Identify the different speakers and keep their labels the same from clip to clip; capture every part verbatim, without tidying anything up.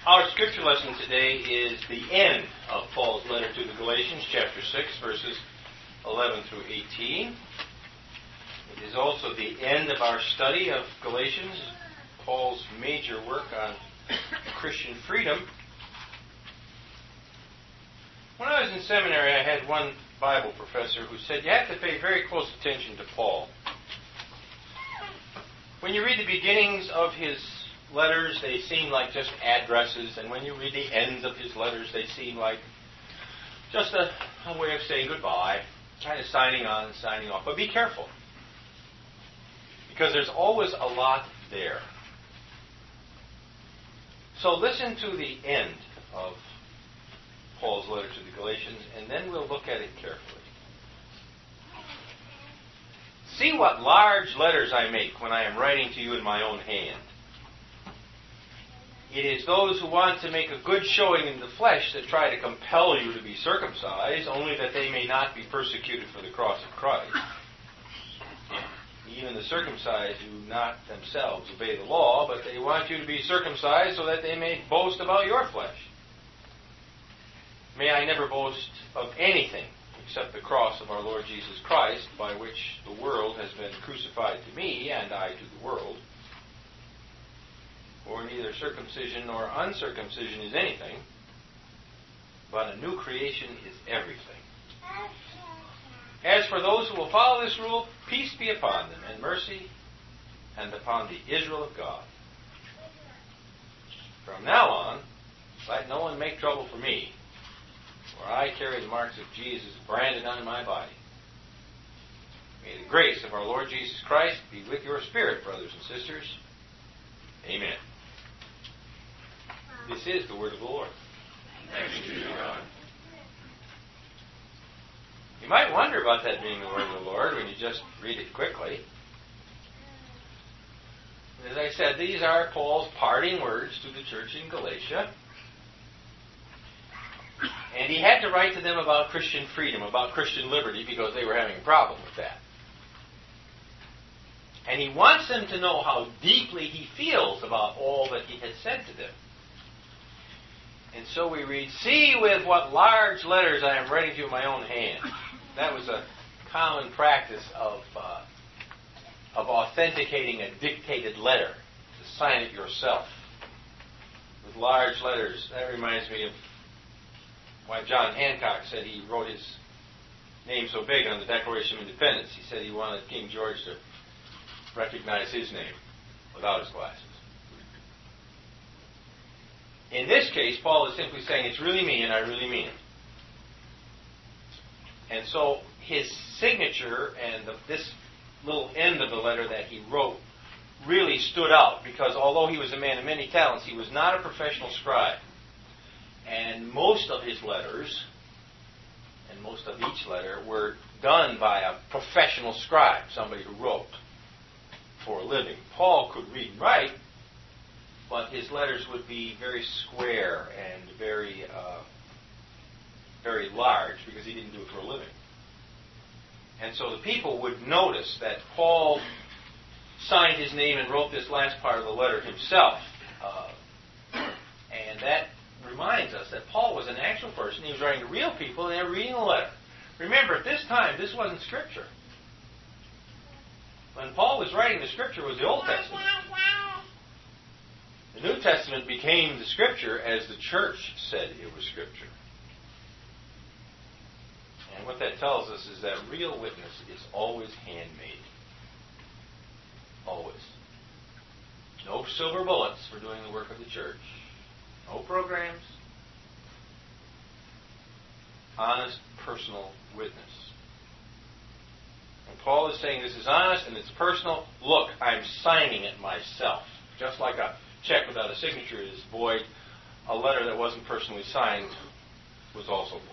Speaker 1: Our scripture lesson today is the end of Paul's letter to the Galatians, chapter six, verses eleven through eighteen. It is also the end of our study of Galatians, Paul's major work on Christian freedom. When I was in seminary, I had one Bible professor who said you have to pay very close attention to Paul. When you read the beginnings of his letters, they seem like just addresses, and when you read the ends of his letters, they seem like just a, a way of saying goodbye, kind of signing on and signing off. But be careful, because there's always a lot there. So listen to the end of Paul's letter to the Galatians, and then we'll look at it carefully. See what large letters I make when I am writing to you in my own hand. It is those who want to make a good showing in the flesh that try to compel you to be circumcised, only that they may not be persecuted for the cross of Christ. Even the circumcised do not themselves obey the law, but they want you to be circumcised so that they may boast about your flesh. May I never boast of anything except the cross of our Lord Jesus Christ, by which the world has been crucified to me, and I to the world. For neither circumcision nor uncircumcision is anything, but a new creation is everything. As for those who will follow this rule, peace be upon them, and mercy, and upon the Israel of God. From now on, let no one make trouble for me, for I carry the marks of Jesus branded on my body. May the grace of our Lord Jesus Christ be with your spirit, brothers and sisters. Amen. This is the word of the Lord.
Speaker 2: Thanks be to God.
Speaker 1: You might wonder about that being the word of the Lord when you just read it quickly. As I said, these are Paul's parting words to the church in Galatia. And he had to write to them about Christian freedom, about Christian liberty, because they were having a problem with that. And he wants them to know how deeply he feels about all that he has said to them. And so we read, see with what large letters I am writing to you in my own hand. That was a common practice of uh, of authenticating a dictated letter, to sign it yourself with large letters. That reminds me of why John Hancock said he wrote his name so big on the Declaration of Independence. He said he wanted King George to recognize his name without his glasses. In this case, Paul is simply saying, it's really me and I really mean it. And so his signature and the, this little end of the letter that he wrote really stood out, because although he was a man of many talents, he was not a professional scribe. And most of his letters, and most of each letter, were done by a professional scribe, somebody who wrote for a living. Paul could read and write, but his letters would be very square and very, uh, very large, because he didn't do it for a living. And so the people would notice that Paul signed his name and wrote this last part of the letter himself. Uh, and that reminds us that Paul was an actual person. He was writing to real people, and they were reading the letter. Remember, at this time, this wasn't Scripture. When Paul was writing, the Scripture was the Old Testament. The New Testament became the Scripture as the church said it was Scripture. And what that tells us is that real witness is always handmade. Always. No silver bullets for doing the work of the church. No programs. Honest, personal witness. And Paul is saying this is honest and it's personal. Look, I'm signing it myself. Just like a check without a signature is void, a letter that wasn't personally signed was also void.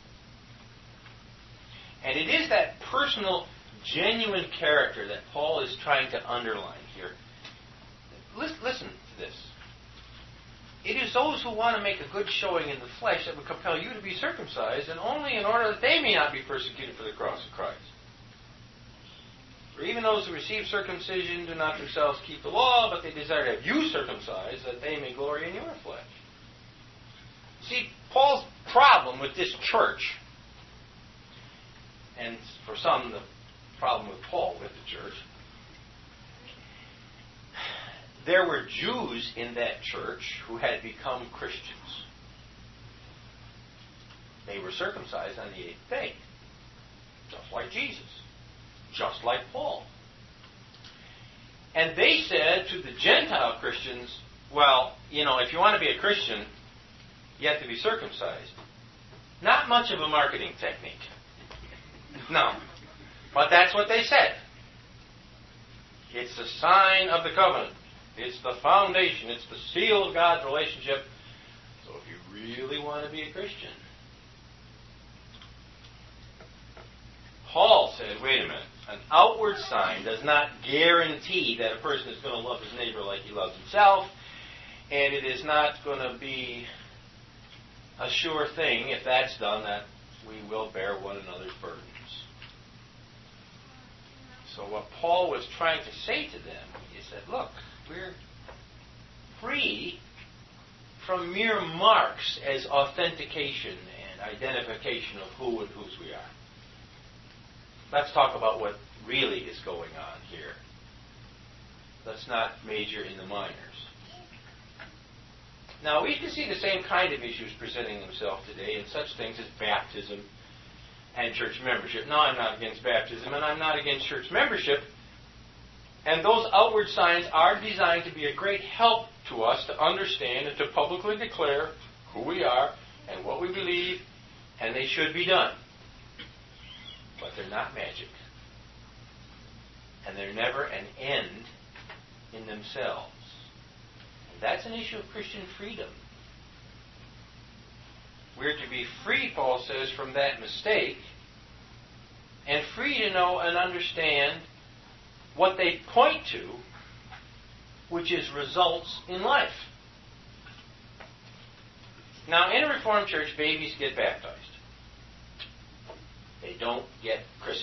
Speaker 1: And it is that personal, genuine character that Paul is trying to underline here. Listen to this. It is those who want to make a good showing in the flesh that would compel you to be circumcised, and only in order that they may not be persecuted for the cross of Christ. For even those who receive circumcision do not themselves keep the law, but they desire to have you circumcised, that they may glory in your flesh. See, Paul's problem with this church, and for some, the problem with Paul with the church, there were Jews in that church who had become Christians. They were circumcised on the eighth day, just like Jesus, just like Paul. And they said to the Gentile Christians, well, you know, if you want to be a Christian, you have to be circumcised. Not much of a marketing technique. No. But that's what they said. It's the sign of the covenant. It's the foundation. It's the seal of God's relationship. So if you really want to be a Christian, Paul said, wait a minute, an outward sign does not guarantee that a person is going to love his neighbor like he loves himself, and it is not going to be a sure thing, if that's done, that we will bear one another's burdens. So what Paul was trying to say to them, he said, look, we're free from mere marks as authentication and identification of who and whose we are. Let's talk about what really is going on here. Let's not major in the minors. Now, we can see the same kind of issues presenting themselves today in such things as baptism and church membership. No, I'm not against baptism, and I'm not against church membership. And those outward signs are designed to be a great help to us to understand and to publicly declare who we are and what we believe, and they should be done. But they're not magic. And they're never an end in themselves. And that's an issue of Christian freedom. We're to be free, Paul says, from that mistake, and free to know and understand what they point to, which is results in life. Now, in a Reformed church, babies get baptized. They don't get christened.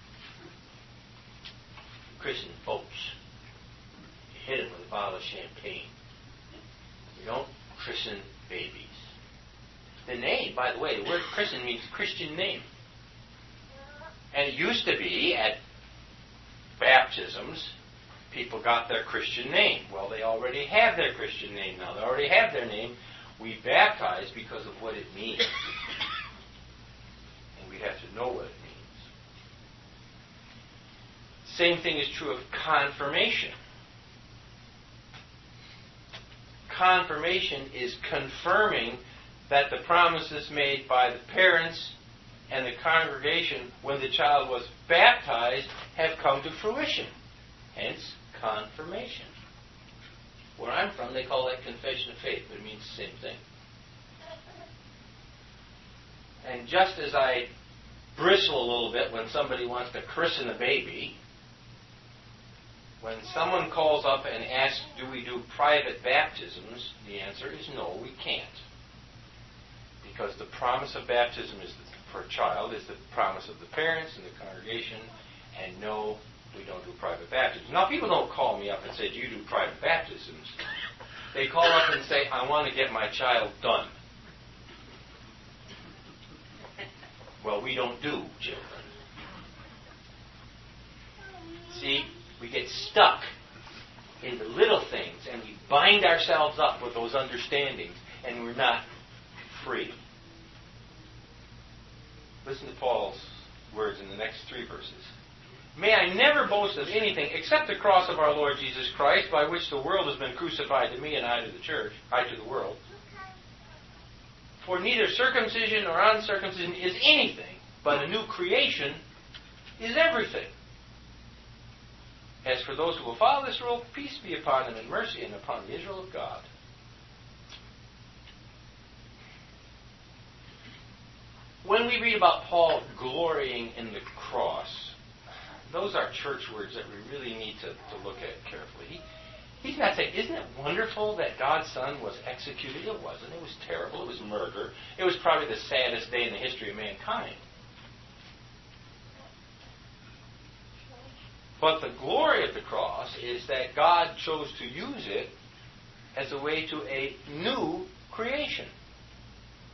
Speaker 1: You christen boats. You hit them with a bottle of champagne. You don't christen babies. The name, by the way, the word christen means Christian name. And it used to be at baptisms, people got their Christian name. Well, they already have their Christian name now. They already have their name. We baptize because of what it means. And we have to know what it means. Same thing is true of confirmation. Confirmation is confirming that the promises made by the parents and the congregation when the child was baptized have come to fruition. Hence, confirmation. Where I'm from, they call that confession of faith, but it means the same thing. And just as I bristle a little bit when somebody wants to christen a baby, when someone calls up and asks, do we do private baptisms, the answer is no, we can't. Because the promise of baptism is the, for a child is the promise of the parents and the congregation, and no, we don't do private baptisms. Now, people don't call me up and say, do you do private baptisms? They call up and say, I want to get my child done. Well, we don't do children. See, we get stuck in the little things, and we bind ourselves up with those understandings, and we're not free. Listen to Paul's words in the next three verses. May I never boast of anything except the cross of our Lord Jesus Christ, by which the world has been crucified to me and I to the church, I to the world. For neither circumcision nor uncircumcision is anything, but a new creation is everything. As for those who will follow this rule, peace be upon them and mercy and upon the Israel of God. When we read about Paul glorying in the cross, those are church words that we really need to, to look at carefully. He, he's not saying, isn't it wonderful that God's Son was executed? It wasn't. It was terrible. It was murder. It was probably the saddest day in the history of mankind. But the glory of the cross is that God chose to use it as a way to a new creation.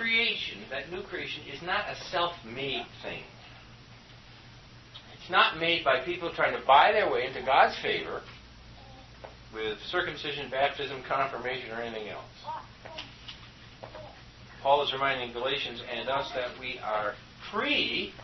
Speaker 1: creation, that new creation, is not a self-made thing. It's not made by people trying to buy their way into God's favor with circumcision, baptism, confirmation, or anything else. Paul is reminding Galatians and us that we are free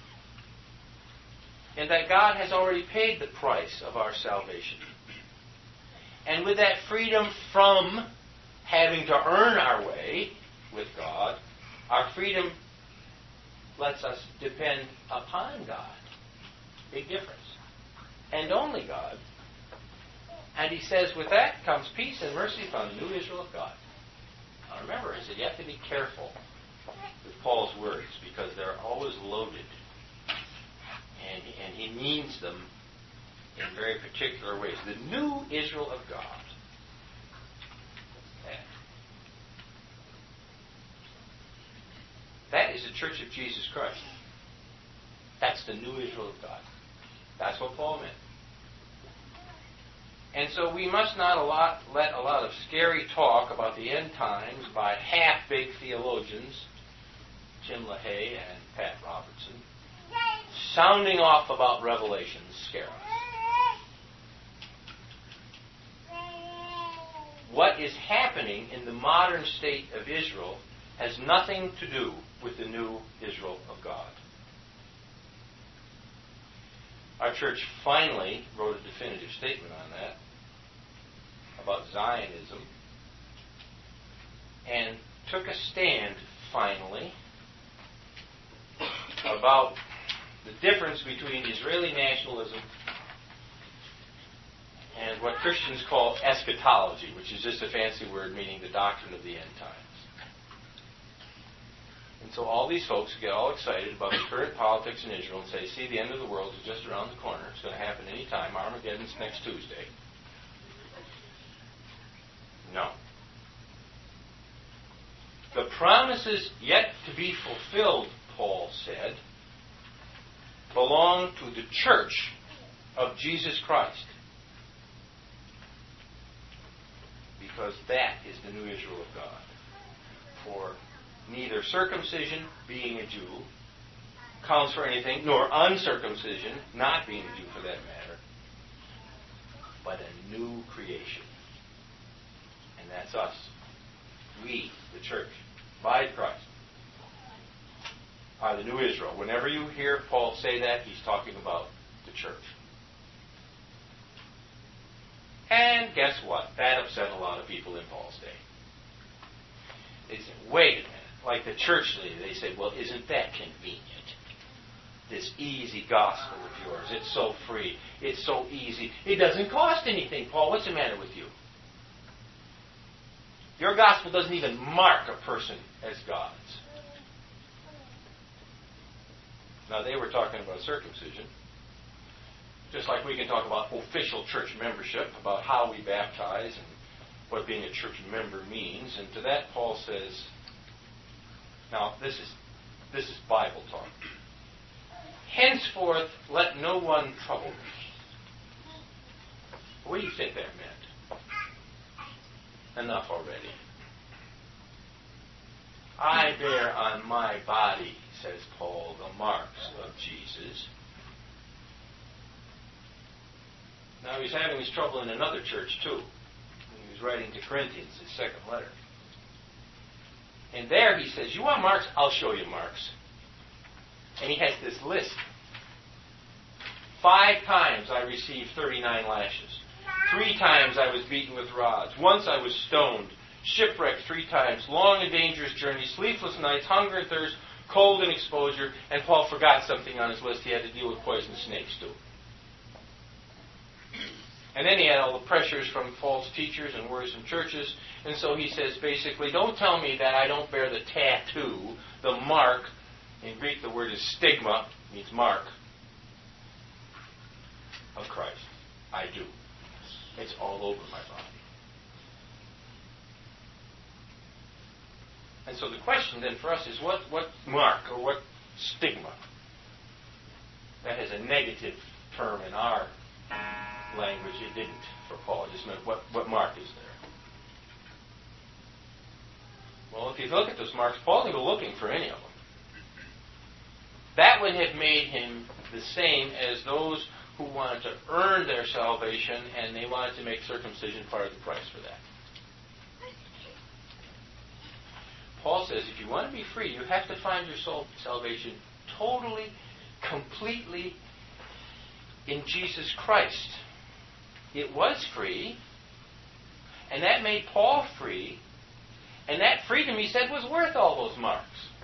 Speaker 1: and that God has already paid the price of our salvation. And with that freedom from having to earn our way with God, our freedom lets us depend upon God. Big difference. And only God. And he says, with that comes peace and mercy from the new Israel of God. Now remember, he said, you have to be careful with Paul's words because they're always loaded. And, and he means them in very particular ways. The new Israel of God. That is the Church of Jesus Christ. That's the new Israel of God. That's what Paul meant. And so we must not a lot, let a lot of scary talk about the end times by half-baked theologians, Jim LaHaye and Pat Robertson, sounding off about Revelation scare us. What is happening in the modern state of Israel has nothing to do with the new Israel of God. Our church finally wrote a definitive statement on that, about Zionism, and took a stand, finally, about the difference between Israeli nationalism and what Christians call eschatology, which is just a fancy word meaning the doctrine of the end times. And so all these folks get all excited about the current politics in Israel and say, see, the end of the world is just around the corner. It's going to happen any time. Armageddon's next Tuesday. No. The promises yet to be fulfilled, Paul said, belong to the church of Jesus Christ. Because that is the new Israel of God. For neither circumcision, being a Jew, counts for anything, nor uncircumcision, not being a Jew for that matter, but a new creation. And that's us. We, the church, by Christ, are the new Israel. Whenever you hear Paul say that, he's talking about the church. And guess what? That upset a lot of people in Paul's day. They said, wait a minute. Like the church leader, they say, well, isn't that convenient? This easy gospel of yours. It's so free. It's so easy. It doesn't cost anything, Paul. What's the matter with you? Your gospel doesn't even mark a person as God's. Now, they were talking about circumcision. Just like we can talk about official church membership, about how we baptize and what being a church member means. And to that, Paul says, now, this is this is Bible talk. Henceforth, let no one trouble me. What do you think that meant? Enough already. I bear on my body, says Paul, the marks of Jesus. Now, he's having his trouble in another church, too. He was writing to Corinthians, his second letter. And there he says, you want marks? I'll show you marks. And he has this list. Five times I received thirty-nine lashes. Three times I was beaten with rods. Once I was stoned. Shipwrecked three times. Long and dangerous journeys. Sleepless nights. Hunger and thirst. Cold and exposure. And Paul forgot something on his list. He had to deal with poisonous snakes too. And then he had all the pressures from false teachers and worrisome churches. And so he says, basically, don't tell me that I don't bear the tattoo, the mark. In Greek, the word is stigma, means mark, of Christ. I do. It's all over my body. And so the question then for us is, what, what mark or what stigma? That has a negative term in our language. It didn't for Paul. It just meant what, what mark is there? Well, if you look at those marks, Paul didn't go looking for any of them. That would have made him the same as those who wanted to earn their salvation, and they wanted to make circumcision part of the price for that. Paul says if you want to be free, you have to find your soul salvation totally, completely in Jesus Christ. It was free, and that made Paul free, and that freedom, he said, was worth all those marks.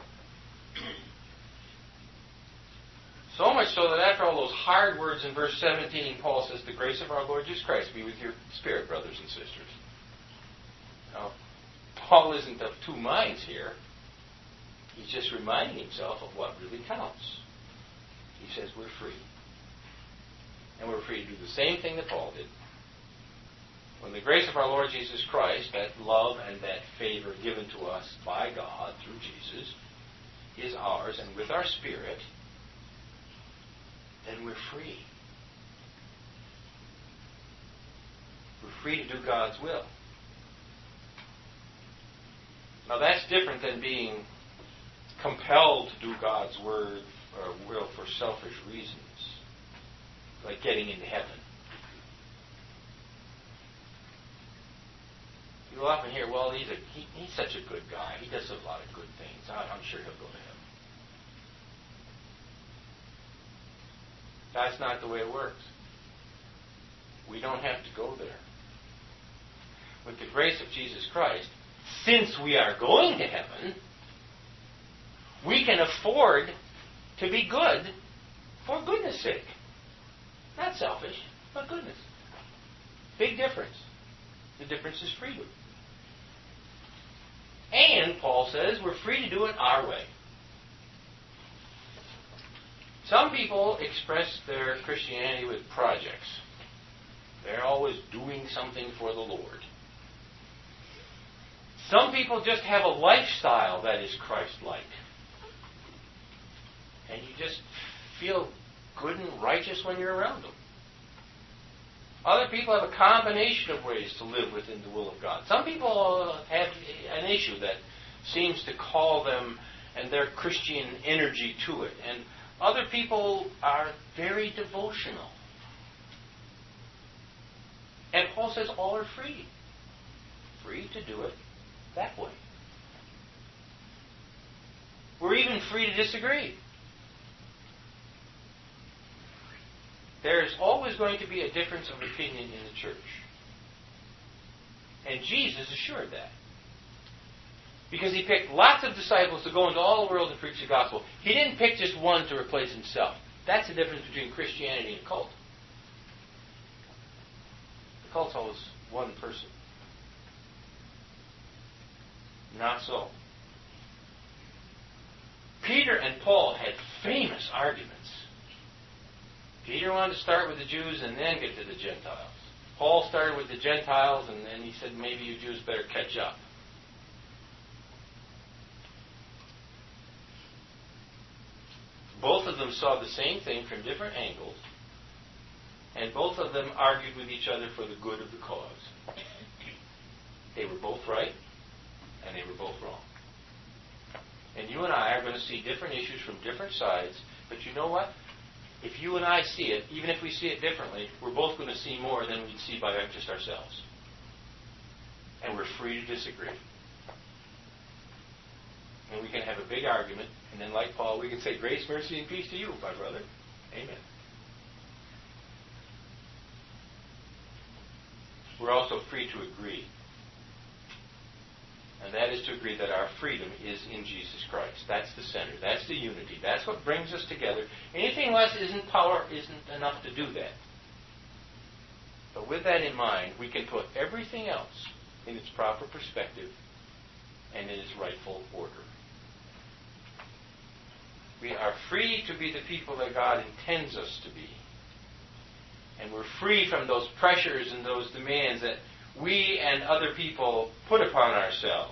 Speaker 1: So much so that after all those hard words in verse seventeen, Paul says, the grace of our Lord Jesus Christ be with your spirit, brothers and sisters. Now, Paul isn't of two minds here. He's just reminding himself of what really counts. He says we're free. And we're free to do the same thing that Paul did. When the grace of our Lord Jesus Christ, that love and that favor given to us by God through Jesus, is ours, and with our spirit, then we're free. We're free to do God's will. Now that's different than being compelled to do God's word or will for selfish reasons, like getting into heaven. You'll often hear, well, he's, a, he, he's such a good guy. He does a lot of good things. I'm sure he'll go to heaven. That's not the way it works. We don't have to go there. With the grace of Jesus Christ, since we are going to heaven, we can afford to be good for goodness sake. Not selfish, but goodness. Big difference. The difference is freedom. And, Paul says, we're free to do it our way. Some people express their Christianity with projects. They're always doing something for the Lord. Some people just have a lifestyle that is Christ-like. And you just feel good and righteous when you're around them. Other people have a combination of ways to live within the will of God. Some people have an issue that seems to call them and their Christian energy to it. And other people are very devotional. And Paul says all are free. Free to do it that way. We're even free to disagree. There's always going to be a difference of opinion in the church. And Jesus assured that. Because he picked lots of disciples to go into all the world and preach the gospel. He didn't pick just one to replace himself. That's the difference between Christianity and a cult. The cult's always one person. Not so. Peter and Paul had famous arguments. Peter wanted to start with the Jews and then get to the Gentiles. Paul started with the Gentiles and then he said, maybe you Jews better catch up. Both of them saw the same thing from different angles, and both of them argued with each other for the good of the cause. They were both right, and they were both wrong. And you and I are going to see different issues from different sides, but you know what? If you and I see it, even if we see it differently, we're both going to see more than we'd see by just ourselves. And we're free to disagree. And we can have a big argument, and then like Paul, we can say, grace, mercy, and peace to you, my brother. Amen. We're also free to agree. And that is to agree that our freedom is in Jesus Christ. That's the center. That's the unity. That's what brings us together. Anything less isn't power, isn't enough to do that. But with that in mind, we can put everything else in its proper perspective and in its rightful order. We are free to be the people that God intends us to be. And we're free from those pressures and those demands that we and other people put upon ourselves.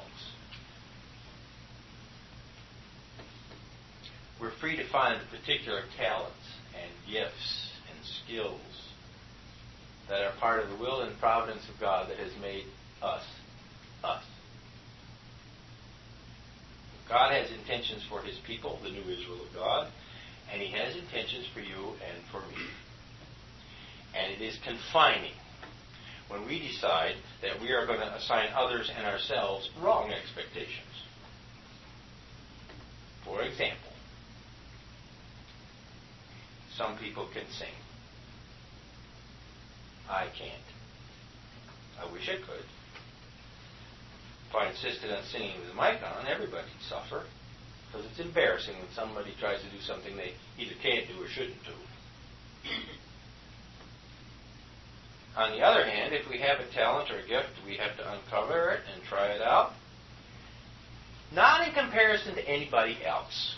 Speaker 1: We're free to find the particular talents and gifts and skills that are part of the will and providence of God that has made us, us. God has intentions for his people, the new Israel of God, and he has intentions for you and for me. And it is confining when we decide that we are going to assign others and ourselves wrong expectations. For example, some people can sing. I can't. I wish I could. If I insisted on singing with the mic on, everybody would suffer, because it's embarrassing when somebody tries to do something they either can't do or shouldn't do. On the other hand, if we have a talent or a gift, we have to uncover it and try it out. Not in comparison to anybody else,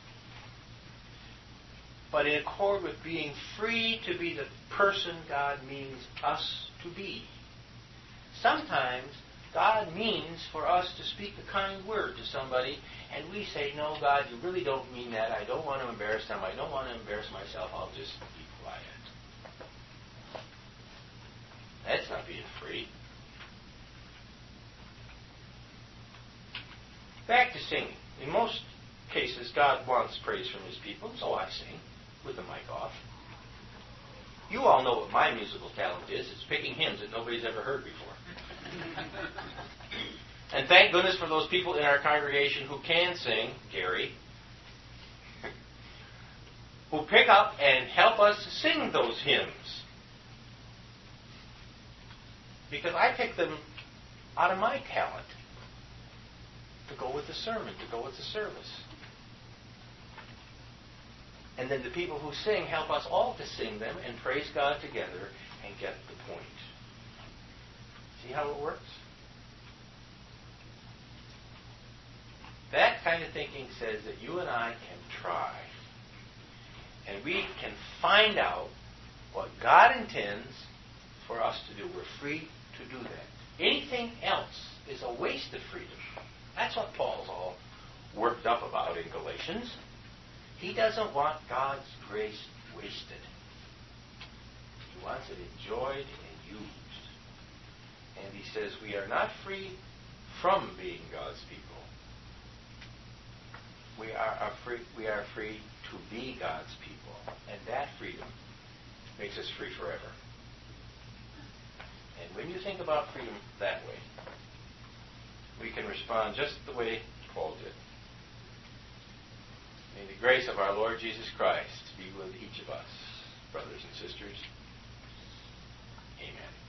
Speaker 1: but in accord with being free to be the person God means us to be. Sometimes God means for us to speak a kind word to somebody, and we say, no, God, you really don't mean that. I don't want to embarrass them. I don't want to embarrass myself. I'll just be quiet. That's not being free. Back to singing. In most cases, God wants praise from his people, so I sing with the mic off. You all know what my musical talent is. It's picking hymns that nobody's ever heard before. And thank goodness for those people in our congregation who can sing, Gary, who pick up and help us sing those hymns. Because I pick them out of my talent to go with the sermon, to go with the service. And then the people who sing help us all to sing them and praise God together and get the point. See how it works? That kind of thinking says that you and I can try. And we can find out what God intends for us to do. We're free to do that. Anything else is a waste of freedom. That's what Paul's all worked up about in Galatians. He doesn't want God's grace wasted. He wants it enjoyed and used. And he says we are not free from being God's people. We are, are free, we are free to be God's people. And that freedom makes us free forever. And when you think about freedom that way, we can respond just the way Paul did. May the grace of our Lord Jesus Christ be with each of us, brothers and sisters. Amen.